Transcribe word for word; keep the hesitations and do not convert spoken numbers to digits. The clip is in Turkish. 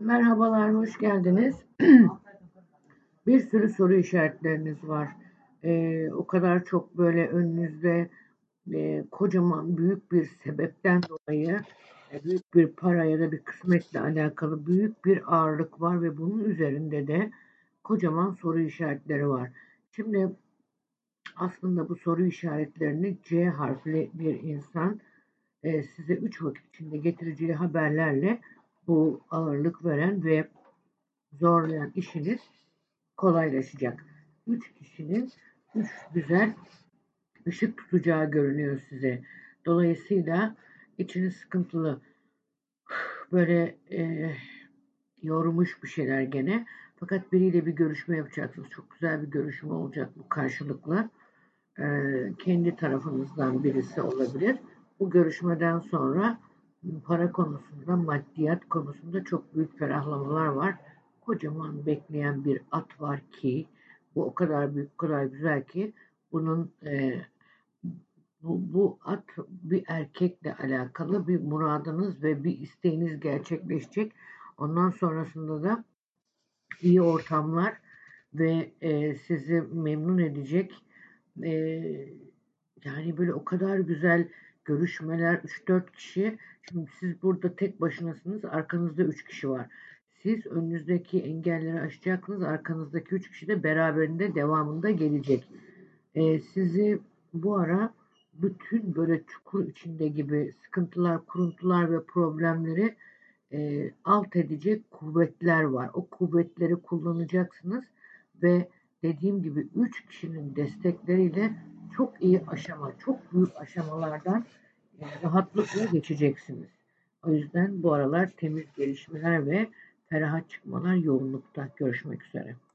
Merhabalar, hoş geldiniz. Bir sürü soru işaretleriniz var. Ee, o kadar çok böyle önünüzde e, kocaman büyük bir sebepten dolayı e, büyük bir para ya da bir kısmetle alakalı büyük bir ağırlık var ve bunun üzerinde de kocaman soru işaretleri var. Şimdi aslında bu soru işaretlerini C harfli bir insan e, size üç vakit içinde getireceği haberlerle bu ağırlık veren ve zorlayan işiniz kolaylaşacak. Üç kişinin üç güzel ışık tutacağı görünüyor size. Dolayısıyla içiniz sıkıntılı, böyle e, yormuş bir şeyler gene. Fakat biriyle bir görüşme yapacaksınız. Çok güzel bir görüşme olacak bu karşılıklı. E, kendi tarafınızdan birisi olabilir. Bu görüşmeden sonra para konusunda, maddiyat konusunda çok büyük ferahlamalar var. Kocaman bekleyen bir at var ki bu o kadar büyük, o kadar güzel ki bunun e, bu, bu at bir erkekle alakalı bir muradınız ve bir isteğiniz gerçekleşecek. Ondan sonrasında da iyi ortamlar ve e, sizi memnun edecek e, yani böyle o kadar güzel görüşmeler üç dört kişi. Şimdi siz burada tek başınasınız. Arkanızda üç kişi var. Siz önünüzdeki engelleri aşacaksınız. Arkanızdaki üç kişi de beraberinde devamında gelecek. E, sizi bu ara bütün böyle çukur içinde gibi sıkıntılar, kuruntular ve problemleri e, alt edecek kuvvetler var. O kuvvetleri kullanacaksınız ve dediğim gibi üç kişinin destekleriyle çok iyi aşama, çok büyük aşamalardan e, rahatlıkla geçeceksiniz. O yüzden bu aralar temiz gelişmeler ve ferahat çıkmalar yoğunlukta. Görüşmek üzere.